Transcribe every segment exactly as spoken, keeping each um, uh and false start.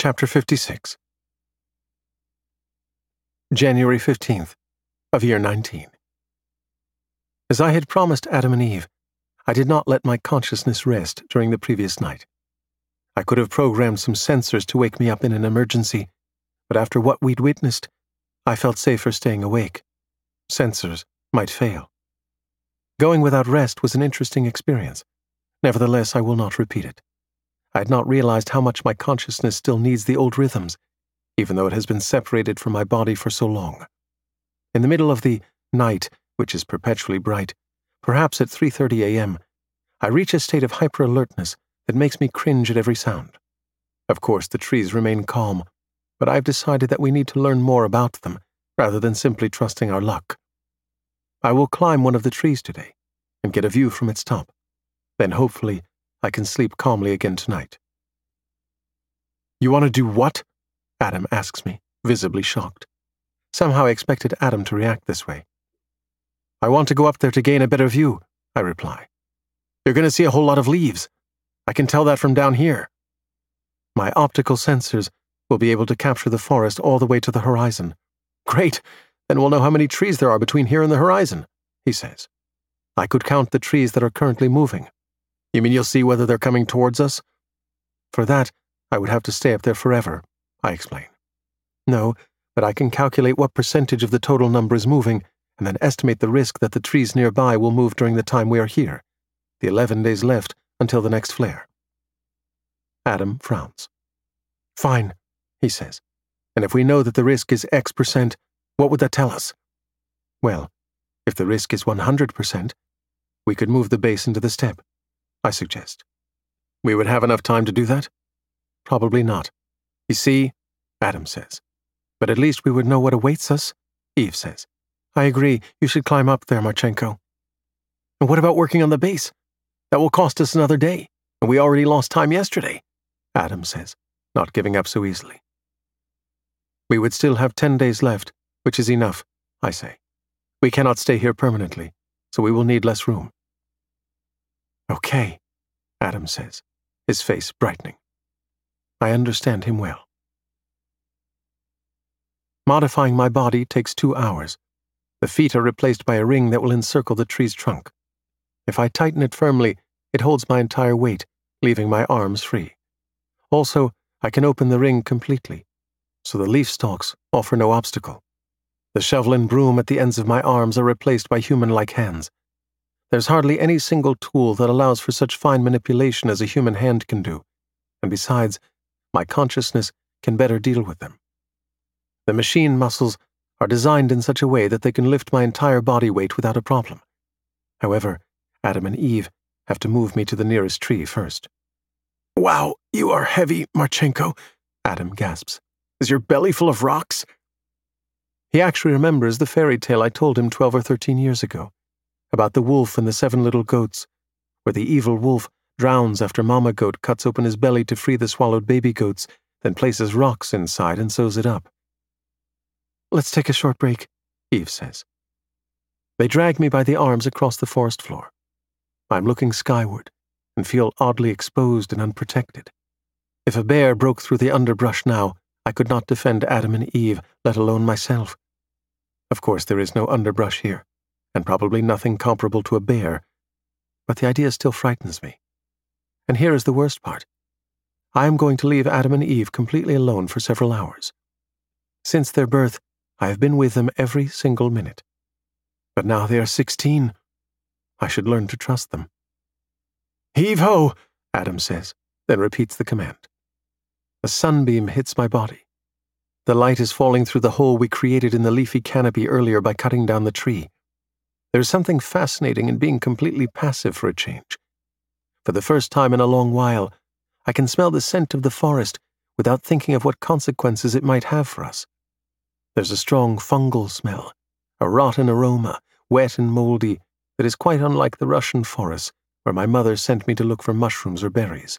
Chapter fifty-six. January fifteenth, of year nineteen. As I had promised Adam and Eve, I did not let my consciousness rest during the previous night. I could have programmed some sensors to wake me up in an emergency, but after what we'd witnessed, I felt safer staying awake. Sensors might fail. Going without rest was an interesting experience. Nevertheless, I will not repeat it. I had not realized how much my consciousness still needs the old rhythms, even though it has been separated from my body for so long. In the middle of the night, which is perpetually bright, perhaps at three thirty a m, I reach a state of hyper-alertness that makes me cringe at every sound. Of course, the trees remain calm, but I've decided that we need to learn more about them, rather than simply trusting our luck. I will climb one of the trees today, and get a view from its top. Then hopefully, I can sleep calmly again tonight. "You want to do what?" Adam asks me, visibly shocked. Somehow I expected Adam to react this way. "I want to go up there to gain a better view," I reply. "You're going to see a whole lot of leaves. I can tell that from down here. My optical sensors will be able to capture the forest all the way to the horizon." "Great, then we'll know how many trees there are between here and the horizon," he says. "I could count the trees that are currently moving." "You mean you'll see whether they're coming towards us?" "For that, I would have to stay up there forever," I explain. "No, but I can calculate what percentage of the total number is moving, and then estimate the risk that the trees nearby will move during the time we are here, the eleven days left until the next flare." Adam frowns. "Fine," he says. "And if we know that the risk is X percent, what would that tell us?" "Well, if the risk is one hundred percent, we could move the base into the steppe," I suggest. "We would have enough time to do that?" "Probably not. You see," Adam says. "But at least we would know what awaits us," Eve says. "I agree, you should climb up there, Marchenko." "And what about working on the base? That will cost us another day, and we already lost time yesterday," Adam says, not giving up so easily. "We would still have ten days left, which is enough," I say. "We cannot stay here permanently, so we will need less room." "Okay," Adam says, his face brightening. I understand him well. Modifying my body takes two hours. The feet are replaced by a ring that will encircle the tree's trunk. If I tighten it firmly, it holds my entire weight, leaving my arms free. Also, I can open the ring completely, so the leaf stalks offer no obstacle. The shovel and broom at the ends of my arms are replaced by human-like hands. There's hardly any single tool that allows for such fine manipulation as a human hand can do, and besides, my consciousness can better deal with them. The machine muscles are designed in such a way that they can lift my entire body weight without a problem. However, Adam and Eve have to move me to the nearest tree first. "Wow, you are heavy, Marchenko," Adam gasps. "Is your belly full of rocks?" He actually remembers the fairy tale I told him twelve or thirteen years ago, about the wolf and the seven little goats, where the evil wolf drowns after Mama Goat cuts open his belly to free the swallowed baby goats, then places rocks inside and sews it up. "Let's take a short break," Eve says. They drag me by the arms across the forest floor. I'm looking skyward and feel oddly exposed and unprotected. If a bear broke through the underbrush now, I could not defend Adam and Eve, let alone myself. Of course, there is no underbrush here, and probably nothing comparable to a bear, but the idea still frightens me. And here is the worst part. I am going to leave Adam and Eve completely alone for several hours. Since their birth, I have been with them every single minute. But now they are sixteen. I should learn to trust them. "Heave-ho," Adam says, then repeats the command. A sunbeam hits my body. The light is falling through the hole we created in the leafy canopy earlier by cutting down the tree. There is something fascinating in being completely passive for a change. For the first time in a long while, I can smell the scent of the forest without thinking of what consequences it might have for us. There's a strong fungal smell, a rotten aroma, wet and moldy, that is quite unlike the Russian forests where my mother sent me to look for mushrooms or berries.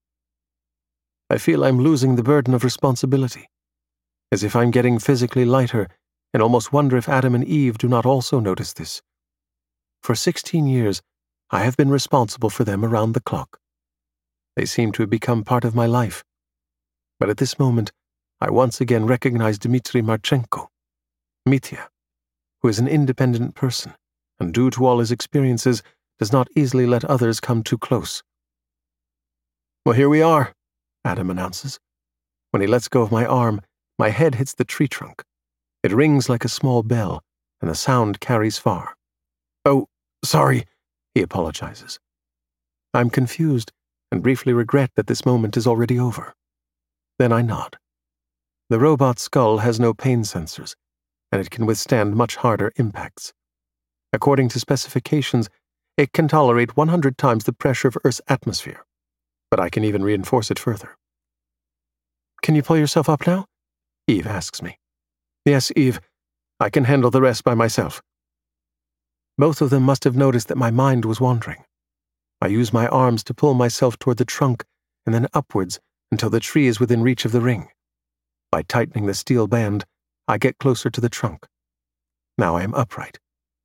I feel I'm losing the burden of responsibility, as if I'm getting physically lighter, and almost wonder if Adam and Eve do not also notice this. For sixteen years, I have been responsible for them around the clock. They seem to have become part of my life. But at this moment, I once again recognize Dmitry Marchenko, Mitya, who is an independent person, and due to all his experiences, does not easily let others come too close. "Well, here we are," Adam announces. When he lets go of my arm, my head hits the tree trunk. It rings like a small bell, and the sound carries far. "Oh, sorry," he apologizes. I'm confused and briefly regret that this moment is already over. Then I nod. The robot's skull has no pain sensors, and it can withstand much harder impacts. According to specifications, it can tolerate one hundred times the pressure of Earth's atmosphere, but I can even reinforce it further. "Can you pull yourself up now?" Eve asks me. "Yes, Eve. I can handle the rest by myself." Both of them must have noticed that my mind was wandering. I use my arms to pull myself toward the trunk and then upwards until the tree is within reach of the ring. By tightening the steel band, I get closer to the trunk. Now I am upright.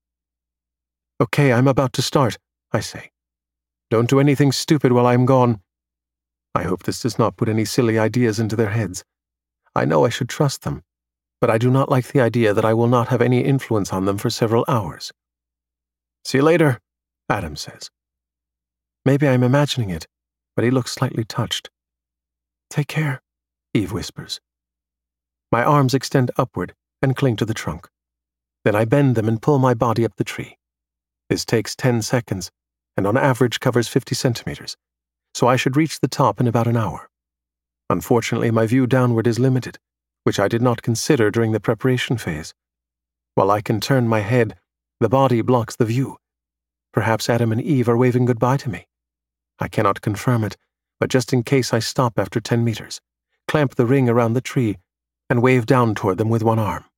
"Okay, I'm about to start," I say. "Don't do anything stupid while I am gone." I hope this does not put any silly ideas into their heads. I know I should trust them, but I do not like the idea that I will not have any influence on them for several hours. "See you later," Adam says. Maybe I'm imagining it, but he looks slightly touched. "Take care," Eve whispers. My arms extend upward and cling to the trunk. Then I bend them and pull my body up the tree. This takes ten seconds, and on average covers fifty centimeters, so I should reach the top in about an hour. Unfortunately, my view downward is limited, which I did not consider during the preparation phase. While I can turn my head, the body blocks the view. Perhaps Adam and Eve are waving goodbye to me. I cannot confirm it, but just in case I stop after ten meters, clamp the ring around the tree, and wave down toward them with one arm.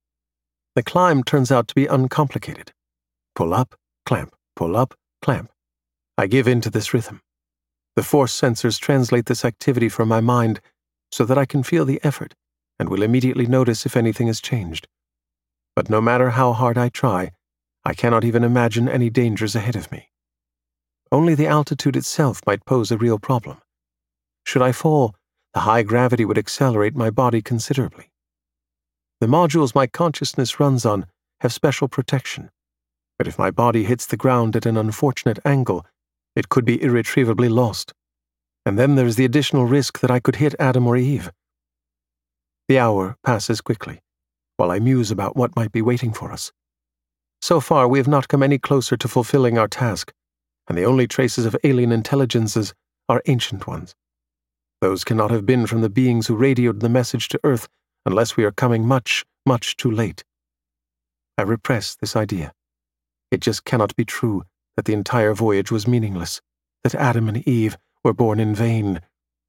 The climb turns out to be uncomplicated. Pull up, clamp, pull up, clamp. I give in to this rhythm. The force sensors translate this activity from my mind so that I can feel the effort and will immediately notice if anything has changed. But no matter how hard I try, I cannot even imagine any dangers ahead of me. Only the altitude itself might pose a real problem. Should I fall, the high gravity would accelerate my body considerably. The modules my consciousness runs on have special protection, but if my body hits the ground at an unfortunate angle, it could be irretrievably lost. And then there is the additional risk that I could hit Adam or Eve. The hour passes quickly, while I muse about what might be waiting for us. So far, we have not come any closer to fulfilling our task, and the only traces of alien intelligences are ancient ones. Those cannot have been from the beings who radioed the message to Earth unless we are coming much, much too late. I repress this idea. It just cannot be true that the entire voyage was meaningless, that Adam and Eve were born in vain.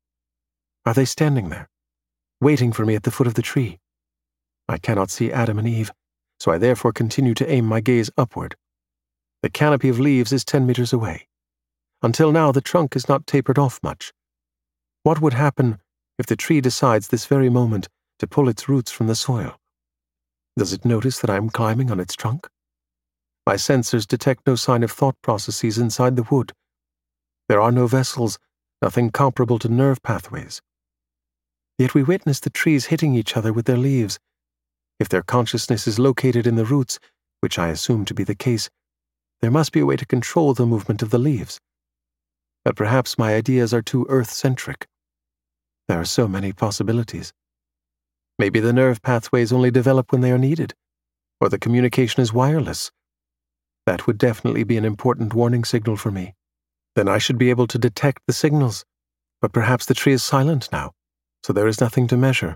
Are they standing there, waiting for me at the foot of the tree? I cannot see Adam and Eve, so I therefore continue to aim my gaze upward. The canopy of leaves is ten meters away. Until now, the trunk is not tapered off much. What would happen if the tree decides this very moment to pull its roots from the soil? Does it notice that I am climbing on its trunk? My sensors detect no sign of thought processes inside the wood. There are no vessels, nothing comparable to nerve pathways. Yet we witness the trees hitting each other with their leaves. If their consciousness is located in the roots, which I assume to be the case, there must be a way to control the movement of the leaves. But perhaps my ideas are too Earth-centric. There are so many possibilities. Maybe the nerve pathways only develop when they are needed, or the communication is wireless. That would definitely be an important warning signal for me. Then I should be able to detect the signals, but perhaps the tree is silent now, so there is nothing to measure.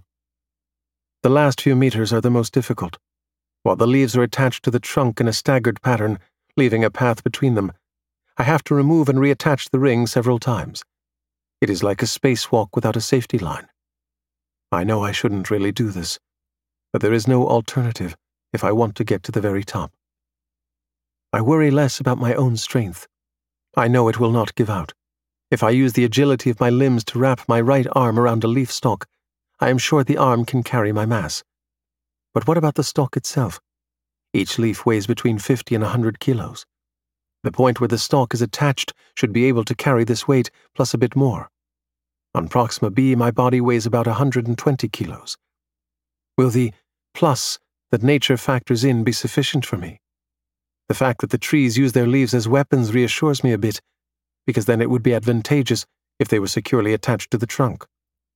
The last few meters are the most difficult. While the leaves are attached to the trunk in a staggered pattern, leaving a path between them, I have to remove and reattach the ring several times. It is like a spacewalk without a safety line. I know I shouldn't really do this, but there is no alternative if I want to get to the very top. I worry less about my own strength. I know it will not give out. If I use the agility of my limbs to wrap my right arm around a leaf stalk, I am sure the arm can carry my mass. But what about the stalk itself? Each leaf weighs between fifty and a hundred kilos. The point where the stalk is attached should be able to carry this weight plus a bit more. On Proxima b, my body weighs about one hundred twenty kilos. Will the plus that nature factors in be sufficient for me? The fact that the trees use their leaves as weapons reassures me a bit, because then it would be advantageous if they were securely attached to the trunk.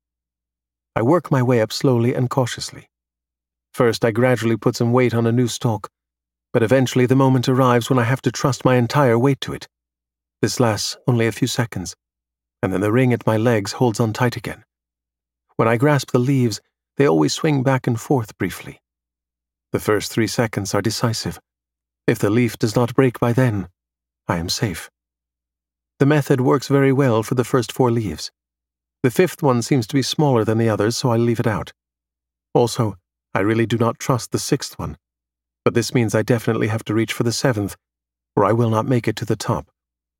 I work my way up slowly and cautiously. First, I gradually put some weight on a new stalk, but eventually the moment arrives when I have to trust my entire weight to it. This lasts only a few seconds, and then the ring at my legs holds on tight again. When I grasp the leaves, they always swing back and forth briefly. The first three seconds are decisive. If the leaf does not break by then, I am safe. The method works very well for the first four leaves. The fifth one seems to be smaller than the others, so I leave it out. Also, I really do not trust the sixth one, but this means I definitely have to reach for the seventh, or I will not make it to the top.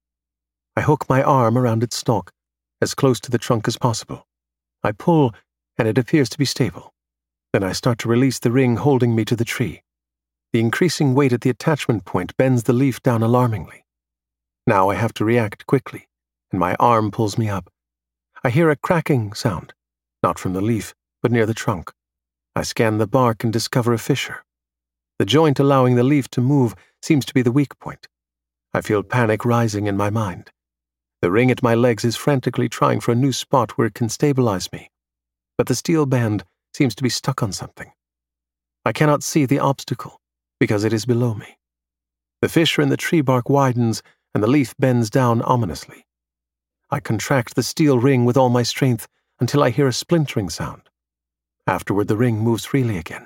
I hook my arm around its stalk, as close to the trunk as possible. I pull, and it appears to be stable. Then I start to release the ring holding me to the tree. The increasing weight at the attachment point bends the leaf down alarmingly. Now I have to react quickly, and my arm pulls me up. I hear a cracking sound, not from the leaf, but near the trunk. I scan the bark and discover a fissure. The joint allowing the leaf to move seems to be the weak point. I feel panic rising in my mind. The ring at my legs is frantically trying for a new spot where it can stabilize me, but the steel band seems to be stuck on something. I cannot see the obstacle, because it is below me. The fissure in the tree bark widens, and the leaf bends down ominously. I contract the steel ring with all my strength until I hear a splintering sound. Afterward, the ring moves freely again.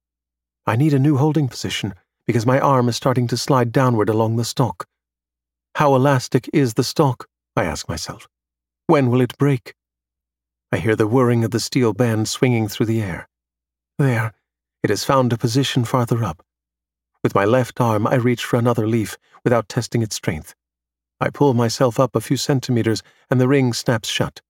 I need a new holding position because my arm is starting to slide downward along the stalk. How elastic is the stalk? I ask myself. When will it break? I hear the whirring of the steel band swinging through the air. There, it has found a position farther up. With my left arm, I reach for another leaf without testing its strength. I pull myself up a few centimeters, and the ring snaps shut.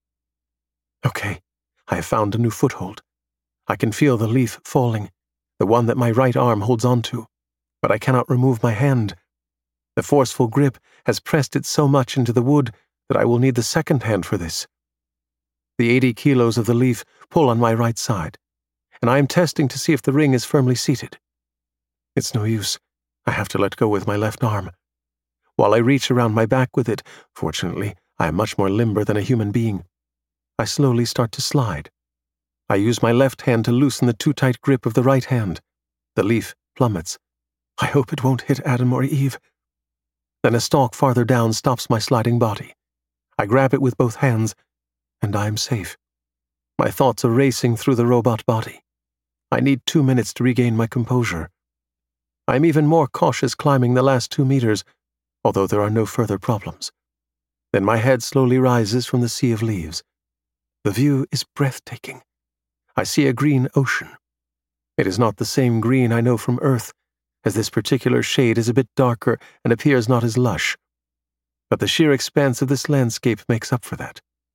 Okay, I have found a new foothold. I can feel the leaf falling, the one that my right arm holds onto, but I cannot remove my hand. The forceful grip has pressed it so much into the wood that I will need the second hand for this. The eighty kilos of the leaf pull on my right side, and I am testing to see if the ring is firmly seated. It's no use. I have to let go with my left arm. While I reach around my back with it, fortunately, I am much more limber than a human being. I slowly start to slide. I use my left hand to loosen the too tight grip of the right hand. The leaf plummets. I hope it won't hit Adam or Eve. Then a stalk farther down stops my sliding body. I grab it with both hands, and I am safe. My thoughts are racing through the robot body. I need two minutes to regain my composure. I am even more cautious climbing the last two meters, although there are no further problems. Then my head slowly rises from the sea of leaves. The view is breathtaking. I see a green ocean. It is not the same green I know from Earth, as this particular shade is a bit darker and appears not as lush. But the sheer expanse of this landscape makes up for that.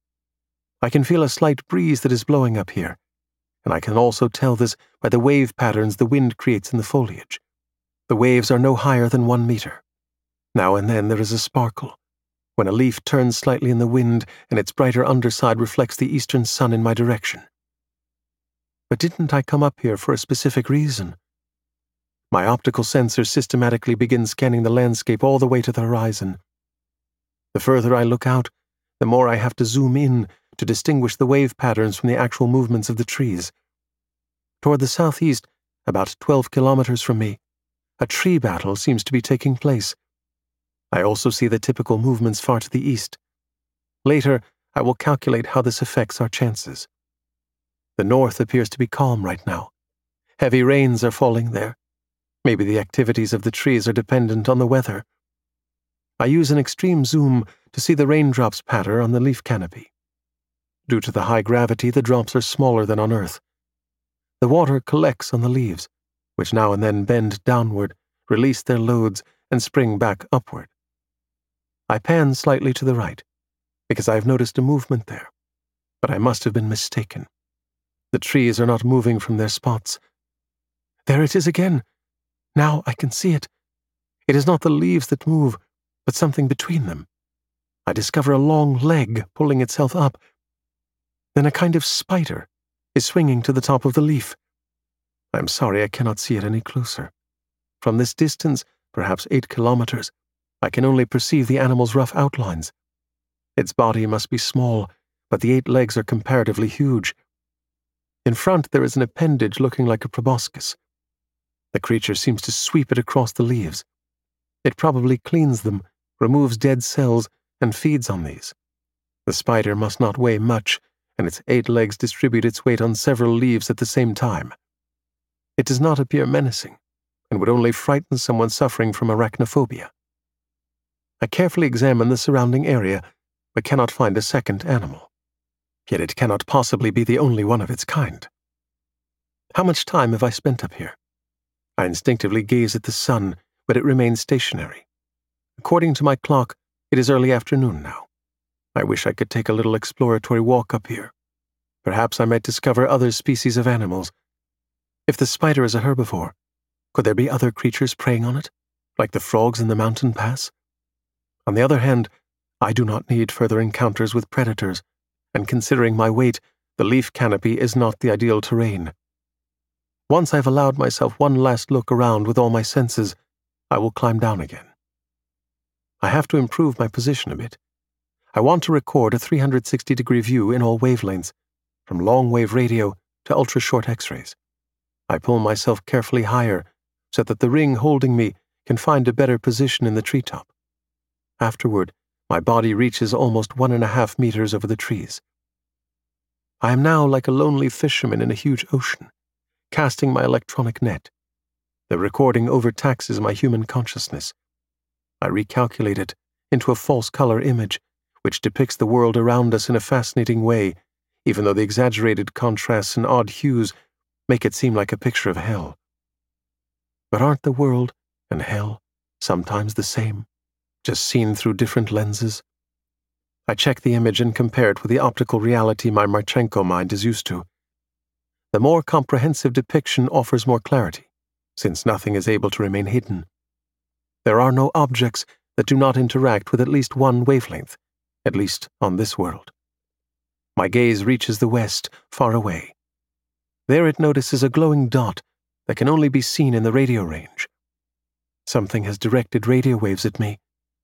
I can feel a slight breeze that is blowing up here, and I can also tell this by the wave patterns the wind creates in the foliage. The waves are no higher than one meter. Now and then there is a sparkle, when a leaf turns slightly in the wind and its brighter underside reflects the eastern sun in my direction. But didn't I come up here for a specific reason? My optical sensor systematically begins scanning the landscape all the way to the horizon. The further I look out, the more I have to zoom in to distinguish the wave patterns from the actual movements of the trees. Toward the southeast, about twelve kilometers from me, a tree battle seems to be taking place. I also see the typical movements far to the east. Later, I will calculate how this affects our chances. The north appears to be calm right now. Heavy rains are falling there. Maybe the activities of the trees are dependent on the weather. I use an extreme zoom to see the raindrops patter on the leaf canopy. Due to the high gravity, the drops are smaller than on Earth. The water collects on the leaves, which now and then bend downward, release their loads, and spring back upward. I pan slightly to the right, because I have noticed a movement there, but I must have been mistaken. The trees are not moving from their spots. There it is again. Now I can see it. It is not the leaves that move, but something between them. I discover a long leg pulling itself up. Then a kind of spider is swinging to the top of the leaf. I am sorry I cannot see it any closer. From this distance, perhaps eight kilometers, I can only perceive the animal's rough outlines. Its body must be small, but the eight legs are comparatively huge. In front there is an appendage looking like a proboscis. The creature seems to sweep it across the leaves. It probably cleans them, removes dead cells, and feeds on these. The spider must not weigh much, and its eight legs distribute its weight on several leaves at the same time. It does not appear menacing, and would only frighten someone suffering from arachnophobia. I carefully examine the surrounding area, but cannot find a second animal. Yet it cannot possibly be the only one of its kind. How much time have I spent up here? I instinctively gaze at the sun, but it remains stationary. According to my clock, it is early afternoon now. I wish I could take a little exploratory walk up here. Perhaps I might discover other species of animals. If the spider is a herbivore, could there be other creatures preying on it, like the frogs in the mountain pass? On the other hand, I do not need further encounters with predators, and considering my weight, the leaf canopy is not the ideal terrain. Once I've allowed myself one last look around with all my senses, I will climb down again. I have to improve my position a bit. I want to record a three hundred sixty degree view in all wavelengths, from long-wave radio to ultra-short X-rays. I pull myself carefully higher so that the ring holding me can find a better position in the treetop. Afterward, my body reaches almost one and a half meters over the trees. I am now like a lonely fisherman in a huge ocean, casting my electronic net. The recording overtaxes my human consciousness. I recalculate it into a false color image, which depicts the world around us in a fascinating way, even though the exaggerated contrasts and odd hues make it seem like a picture of hell. But aren't the world and hell sometimes the same, just seen through different lenses? I check the image and compare it with the optical reality my Marchenko mind is used to. The more comprehensive depiction offers more clarity, since nothing is able to remain hidden. There are no objects that do not interact with at least one wavelength, at least on this world. My gaze reaches the west, far away. There it notices a glowing dot that can only be seen in the radio range. Something has directed radio waves at me.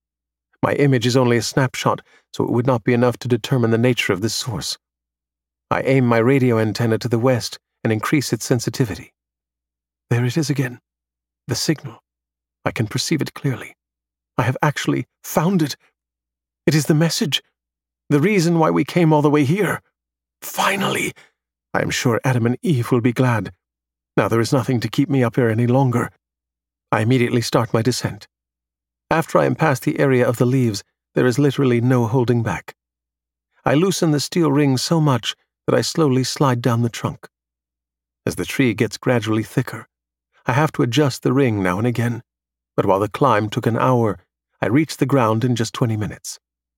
My image is only a snapshot, so it would not be enough to determine the nature of this source. I aim my radio antenna to the west and increase its sensitivity. There it is again. The signal. I can perceive it clearly. I have actually found it. It is the message. The reason why we came all the way here. Finally! I am sure Adam and Eve will be glad. Now there is nothing to keep me up here any longer. I immediately start my descent. After I am past the area of the leaves, there is literally no holding back. I loosen the steel ring so much that I slowly slide down the trunk. As the tree gets gradually thicker, I have to adjust the ring now and again, but while the climb took an hour, I reached the ground in just twenty minutes.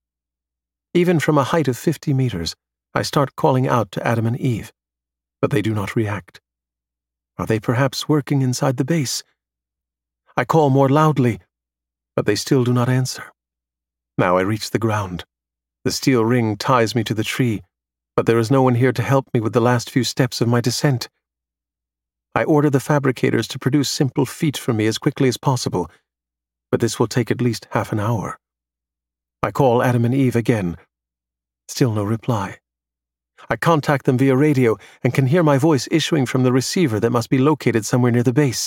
Even from a height of fifty meters, I start calling out to Adam and Eve, but they do not react. Are they perhaps working inside the base? I call more loudly, but they still do not answer. Now I reach the ground. The steel ring ties me to the tree, but there is no one here to help me with the last few steps of my descent. I order the fabricators to produce simple feet for me as quickly as possible, but this will take at least half an hour. I call Adam and Eve again. Still no reply. I contact them via radio and can hear my voice issuing from the receiver that must be located somewhere near the base.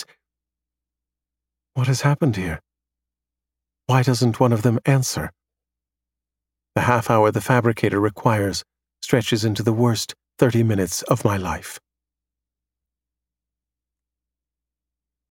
What has happened here? Why doesn't one of them answer? The half hour the fabricator requires stretches into the worst thirty minutes of my life.